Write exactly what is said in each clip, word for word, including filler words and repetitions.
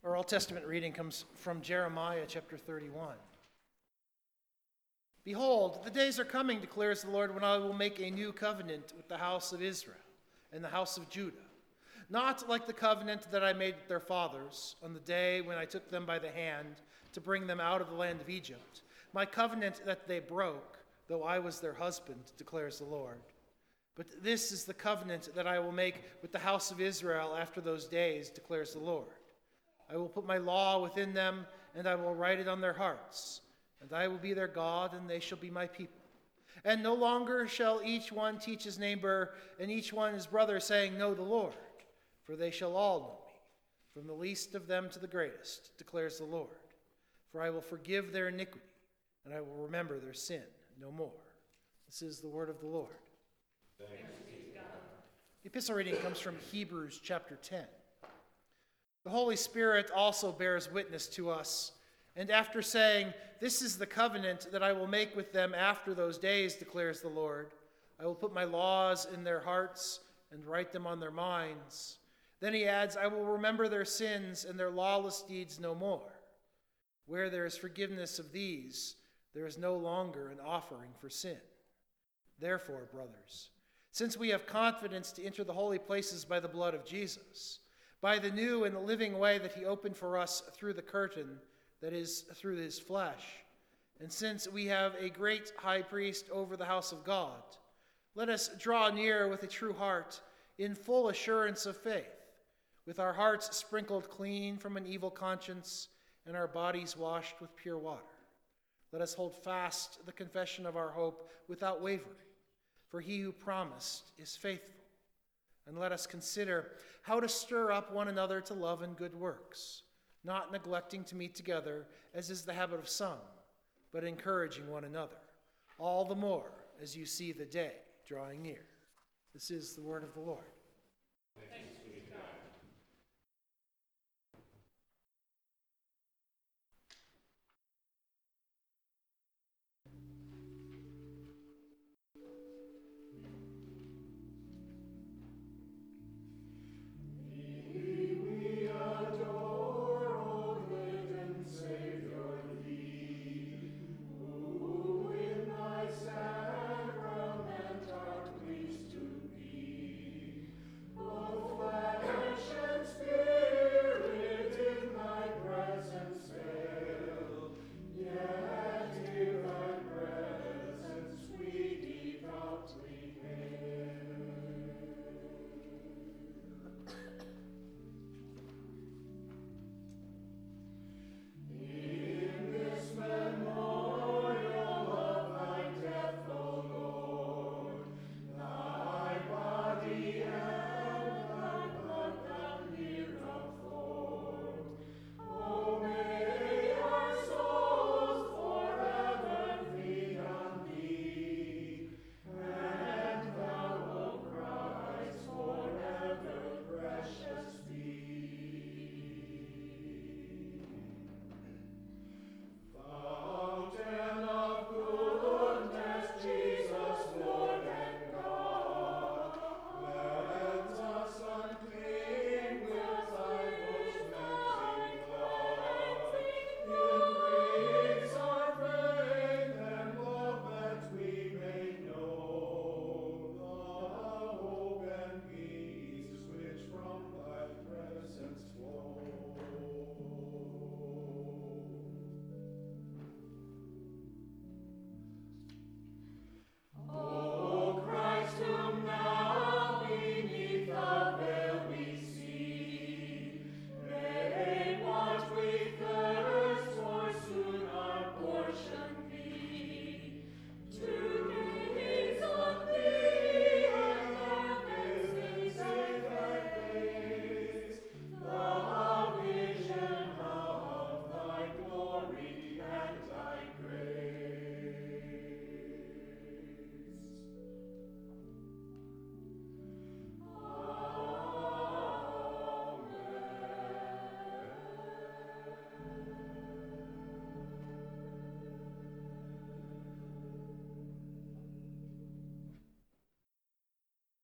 Our Old Testament reading comes from Jeremiah chapter thirty-one. Behold, the days are coming, declares the Lord, when I will make a new covenant with the house of Israel and the house of Judah, not like the covenant that I made with their fathers on the day when I took them by the hand to bring them out of the land of Egypt, my covenant that they broke, though I was their husband, declares the Lord. But this is the covenant that I will make with the house of Israel after those days, declares the Lord. I will put my law within them, and I will write it on their hearts. And I will be their God, and they shall be my people. And no longer shall each one teach his neighbor, and each one his brother, saying, Know the Lord. For they shall all know me, from the least of them to the greatest, declares the Lord. For I will forgive their iniquity, and I will remember their sin no more. This is the word of the Lord. Thanks be to God. The epistle reading comes from Hebrews chapter ten. The Holy Spirit also bears witness to us, and after saying, This is the covenant that I will make with them after those days, declares the Lord, I will put my laws in their hearts and write them on their minds. Then he adds, I will remember their sins and their lawless deeds no more. Where there is forgiveness of these, there is no longer an offering for sin. Therefore, brothers, since we have confidence to enter the holy places by the blood of Jesus, by the new and the living way that he opened for us through the curtain, that is, through his flesh, and since we have a great high priest over the house of God, let us draw near with a true heart, in full assurance of faith, with our hearts sprinkled clean from an evil conscience, and our bodies washed with pure water. Let us hold fast the confession of our hope without wavering, for he who promised is faithful. And let us consider how to stir up one another to love and good works, not neglecting to meet together, as is the habit of some, but encouraging one another, all the more as you see the day drawing near. This is the word of the Lord. Thanks be to God.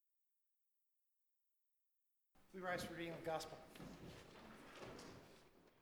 We rise for reading of the gospel.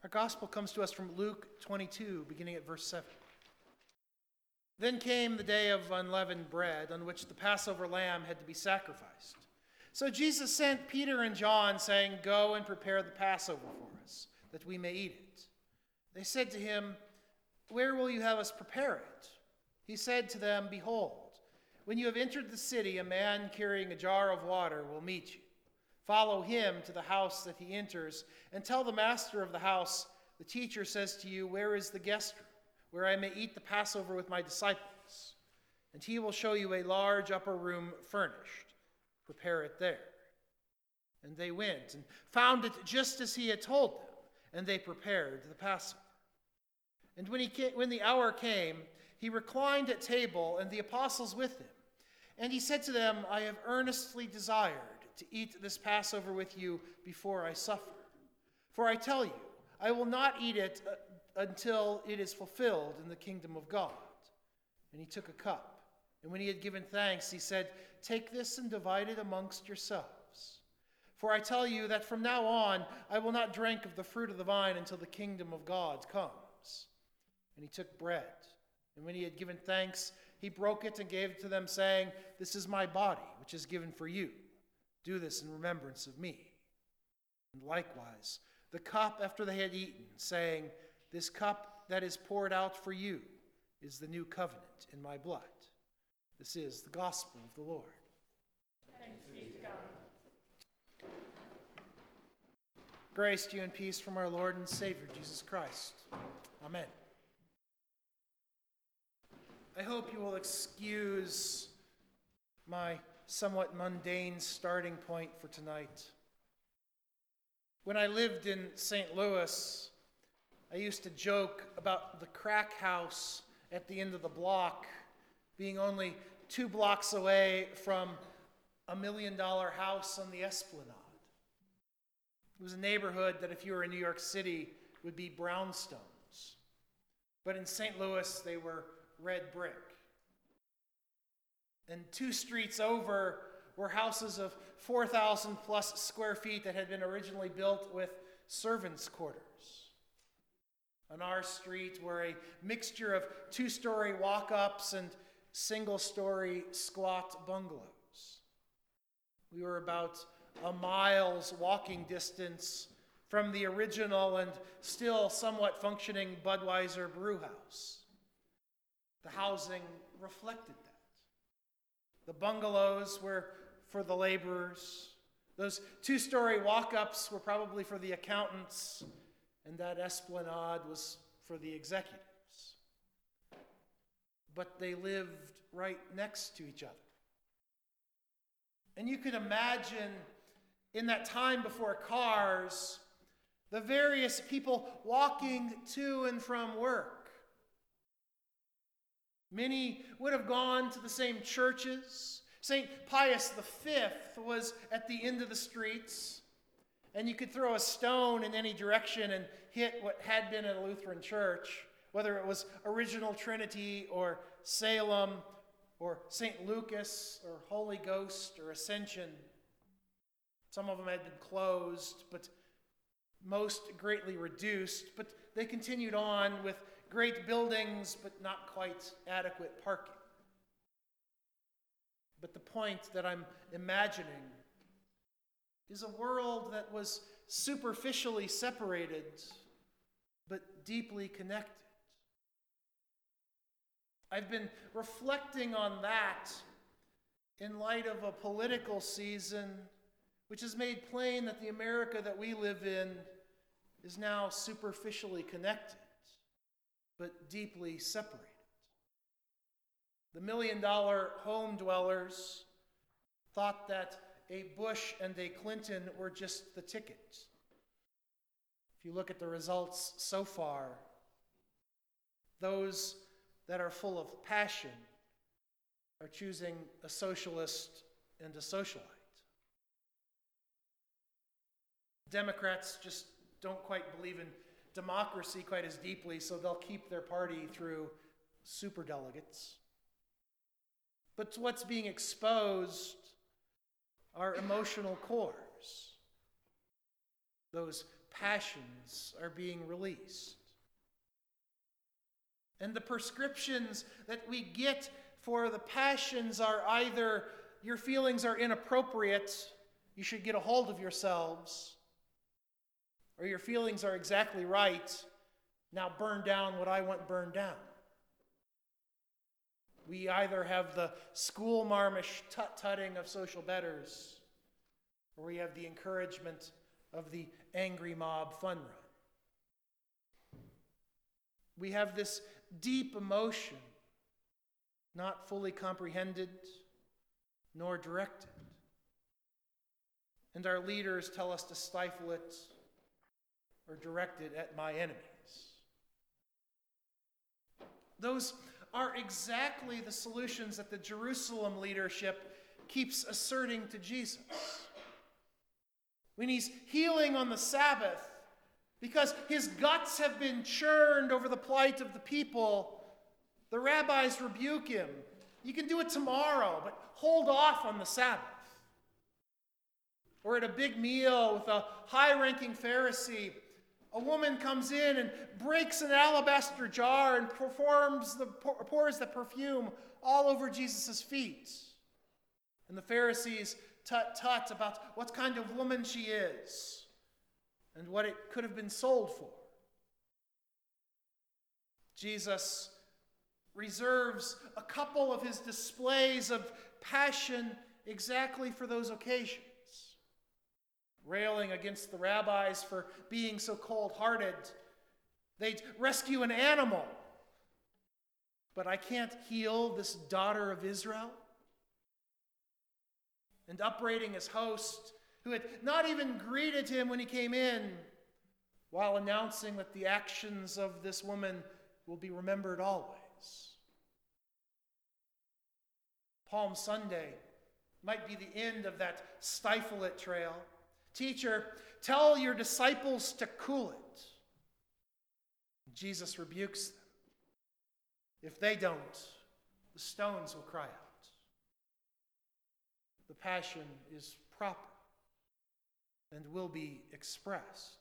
Our gospel comes to us from Luke twenty-two, beginning at verse seven. Then came the day of unleavened bread, on which the Passover lamb had to be sacrificed. So Jesus sent Peter and John, saying, "Go and prepare the Passover for us, that we may eat it." They said to him, "Where will you have us prepare it?" He said to them, "Behold, when you have entered the city, a man carrying a jar of water will meet you. Follow him to the house that he enters, and tell the master of the house, 'The teacher says to you, where is the guest room, where I may eat the Passover with my disciples?' And he will show you a large upper room furnished. Prepare it there." And they went and found it just as he had told them, and they prepared the Passover. And when, he came, when the hour came, he reclined at table, and the apostles with him. And he said to them, "I have earnestly desired to eat this Passover with you before I suffer. For I tell you, I will not eat it uh, until it is fulfilled in the kingdom of God." And he took a cup, and when he had given thanks, he said, "Take this and divide it amongst yourselves. For I tell you that from now on I will not drink of the fruit of the vine until the kingdom of God comes." And he took bread, and when he had given thanks, he broke it and gave it to them, saying, "This is my body, which is given for you. Do this in remembrance of me." And likewise, the cup after they had eaten, saying, "This cup that is poured out for you is the new covenant in my blood." This is the gospel of the Lord. Thanks be to God. Grace to you and peace from our Lord and Savior, Jesus Christ. Amen. I hope you will excuse my somewhat mundane starting point for tonight. When I lived in Saint Louis, I used to joke about the crack house at the end of the block being only two blocks away from a million dollar house on the Esplanade. It was a neighborhood that if you were in New York City would be brownstones. But in Saint Louis, they were red brick. And two streets over were houses of four thousand plus square feet that had been originally built with servants' quarters. On our street were a mixture of two-story walk-ups and single-story squat bungalows. We were about a mile's walking distance from the original and still somewhat functioning Budweiser brew house. The housing reflected that. The bungalows were for the laborers. Those two-story walk-ups were probably for the accountants, and that esplanade was for the executives. But they lived right next to each other. And you could imagine in that time before cars, the various people walking to and from work. Many would have gone to the same churches. Saint Pius the Fifth was at the end of the streets, and you could throw a stone in any direction and hit what had been a Lutheran church, whether it was Original Trinity or Salem or Saint Lucas or Holy Ghost or Ascension. Some of them had been closed, but most greatly reduced, but they continued on with great buildings, but not quite adequate parking. But the point that I'm imagining is a world that was superficially separated, but deeply connected. I've been reflecting on that in light of a political season which has made plain that the America that we live in is now superficially connected, but deeply separated. The million-dollar home dwellers thought that a Bush and a Clinton were just the ticket. If you look at the results so far, those that are full of passion are choosing a socialist and a socialite. Democrats just don't quite believe in democracy quite as deeply, so they'll keep their party through superdelegates. But what's being exposed are emotional cores. Those passions are being released. And the prescriptions that we get for the passions are either your feelings are inappropriate, you should get a hold of yourselves, or your feelings are exactly right, now burn down what I want burned down. We either have the school marmish tut-tutting of social betters, or we have the encouragement of the angry mob fun run. We have this deep emotion, not fully comprehended nor directed. And our leaders tell us to stifle it or direct it at my enemies. Those are exactly the solutions that the Jerusalem leadership keeps asserting to Jesus. When he's healing on the Sabbath, because his guts have been churned over the plight of the people, the rabbis rebuke him. You can do it tomorrow, but hold off on the Sabbath. Or at a big meal with a high-ranking Pharisee, a woman comes in and breaks an alabaster jar and performs the, pours the perfume all over Jesus' feet. And the Pharisees tut-tut about what kind of woman she is and what it could have been sold for. Jesus reserves a couple of his displays of passion exactly for those occasions. Railing against the rabbis for being so cold-hearted. They'd rescue an animal. But I can't heal this daughter of Israel. And upbraiding his host, who had not even greeted him when he came in, while announcing that the actions of this woman will be remembered always. Palm Sunday might be the end of that stifle it trail. Teacher, tell your disciples to cool it. Jesus rebukes them. If they don't, the stones will cry out. The passion is proper and will be expressed.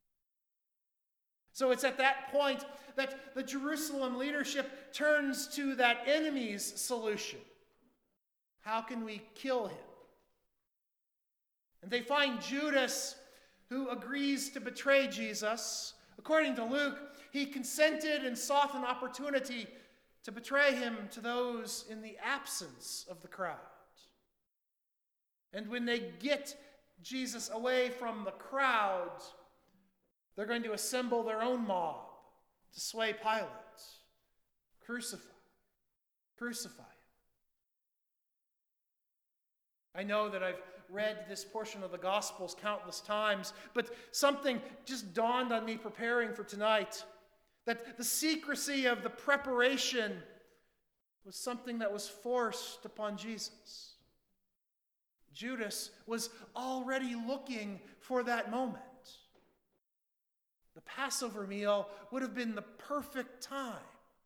So it's at that point that the Jerusalem leadership turns to that enemy's solution. How can we kill him? And they find Judas, who agrees to betray Jesus. According to Luke, he consented and sought an opportunity to betray him to those in the absence of the crowd. And when they get Jesus away from the crowd, they're going to assemble their own mob to sway Pilate. Crucify. Crucify him. I know that I've read this portion of the Gospels countless times, but something just dawned on me preparing for tonight, that the secrecy of the preparation was something that was forced upon Jesus. Judas was already looking for that moment. The Passover meal would have been the perfect time.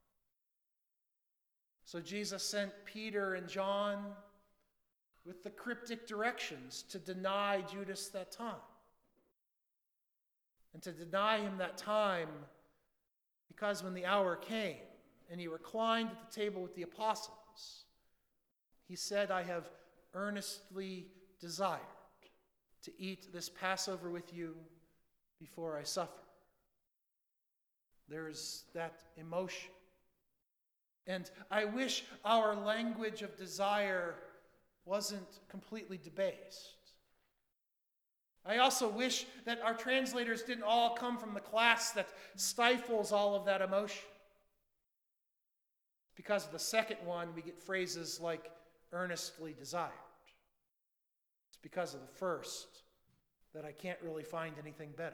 So Jesus sent Peter and John with the cryptic directions to deny Judas that time. And to deny him that time because when the hour came and he reclined at the table with the apostles, he said, I have earnestly desired to eat this Passover with you before I suffer. There's that emotion. And I wish our language of desire wasn't completely debased. I also wish that our translators didn't all come from the class that stifles all of that emotion. Because of the second one, we get phrases like earnestly desired. It's because of the first that I can't really find anything better.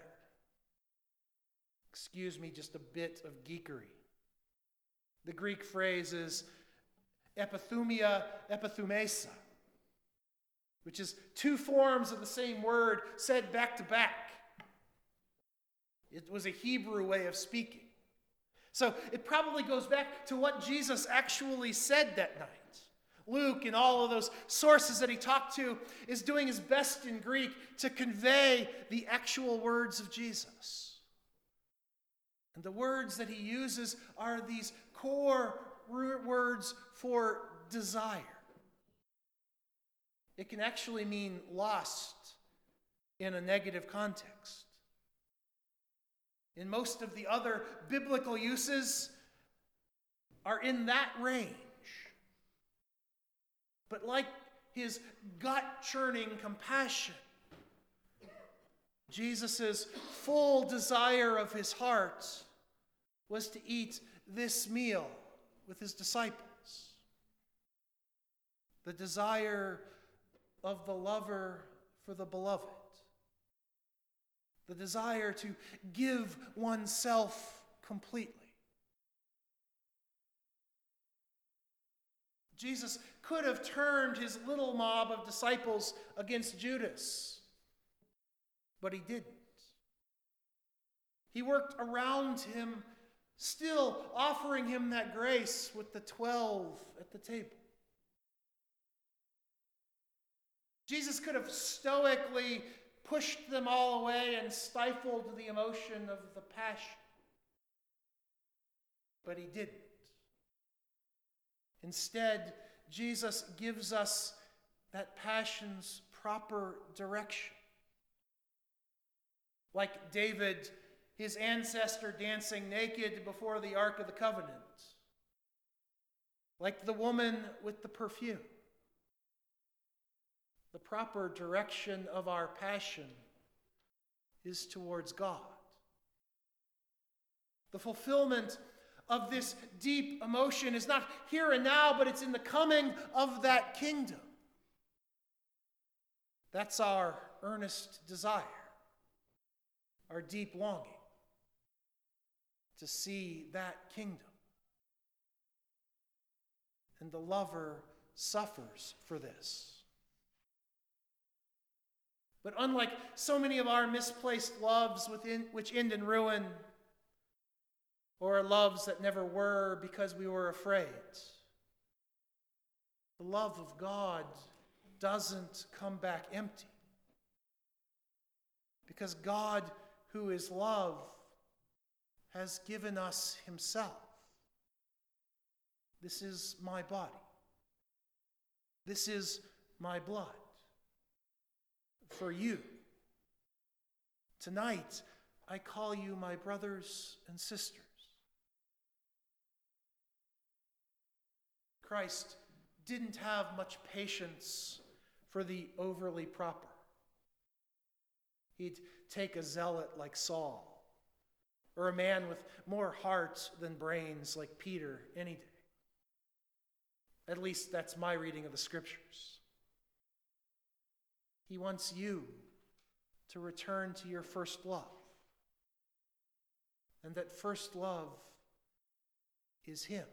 Excuse me, just a bit of geekery. The Greek phrase is epithumia epithumesa, which is two forms of the same word said back to back. It was a Hebrew way of speaking. So it probably goes back to what Jesus actually said that night. Luke, in all of those sources that he talked to, is doing his best in Greek to convey the actual words of Jesus. And the words that he uses are these core words for desire. It can actually mean lost in a negative context. In most of the other biblical uses are in that range. But like his gut-churning compassion, Jesus' full desire of his heart was to eat this meal with his disciples. The desire of the lover for the beloved. The desire to give oneself completely. Jesus could have turned his little mob of disciples against Judas, but he didn't. He worked around him, still offering him that grace with the twelve at the table. Jesus could have stoically pushed them all away and stifled the emotion of the passion, but he didn't. Instead, Jesus gives us that passion's proper direction. Like David, his ancestor, dancing naked before the Ark of the Covenant. Like the woman with the perfume. The proper direction of our passion is towards God. The fulfillment of this deep emotion is not here and now, but it's in the coming of that kingdom. That's our earnest desire, our deep longing to see that kingdom. And the lover suffers for this. But unlike so many of our misplaced loves within, which end in ruin, or loves that never were because we were afraid, the love of God doesn't come back empty. Because God, who is love, has given us himself. This is my body. This is my blood. For you. Tonight, I call you my brothers and sisters. Christ didn't have much patience for the overly proper. He'd take a zealot like Saul, or a man with more heart than brains like Peter any day. At least that's my reading of the Scriptures. He wants you to return to your first love. And that first love is him.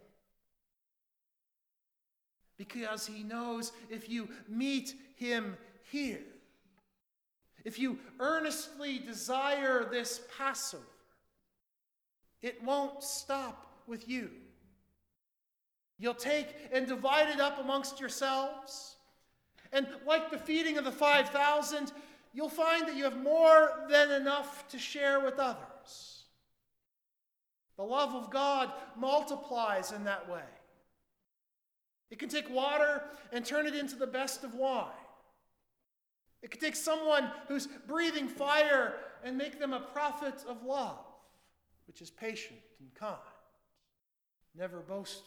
Because he knows if you meet him here, if you earnestly desire this Passover, it won't stop with you. You'll take and divide it up amongst yourselves. And like the feeding of the five thousand, you'll find that you have more than enough to share with others. The love of God multiplies in that way. It can take water and turn it into the best of wine. It can take someone who's breathing fire and make them a prophet of love, which is patient and kind, never boastful.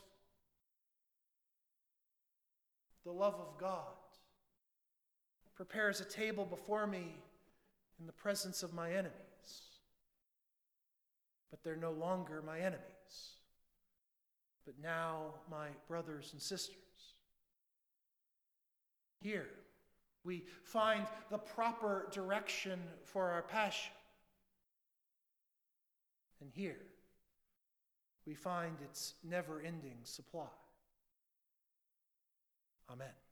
The love of God prepares a table before me in the presence of my enemies. But they're no longer my enemies, but now my brothers and sisters. Here, we find the proper direction for our passion. And here, we find its never-ending supply. Amen.